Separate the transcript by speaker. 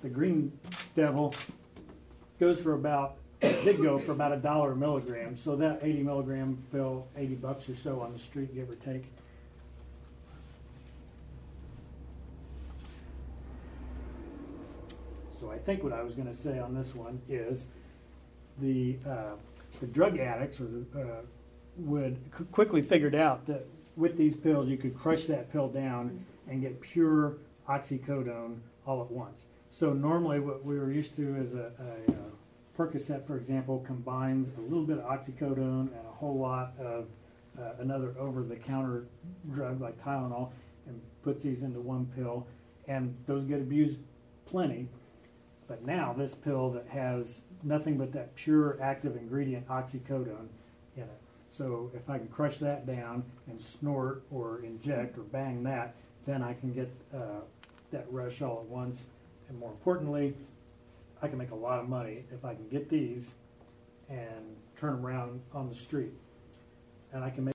Speaker 1: the Green Devil goes for about, did go for about $1 a milligram. So that 80 milligram pill, $80 or so on the street, give or take. So I think what I was going to say on this one is the drug addicts quickly figured out that with these pills you could crush that pill down and get pure oxycodone all at once. So normally what we were used to is a Percocet, for example, combines a little bit of oxycodone and a whole lot of another over-the-counter drug like Tylenol and puts these into one pill, and those get abused plenty. But now this pill that has nothing but that pure active ingredient oxycodone in it. So if I can crush that down and snort or inject or bang that, then I can get that rush all at once. And more importantly, I can make a lot of money if I can get these and turn them around on the street. And I can make